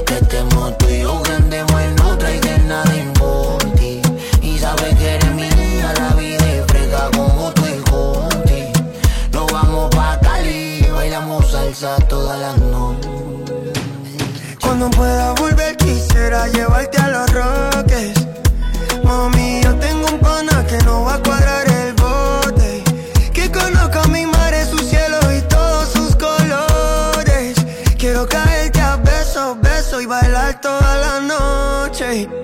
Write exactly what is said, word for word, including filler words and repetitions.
que estemos tú y yo, que andemos en otra y que nada importe. Y sabes que eres mi niña, la vida es fresca como tú y Conti. Nos vamos pa' Cali, bailamos salsa toda la noche. Cuando pueda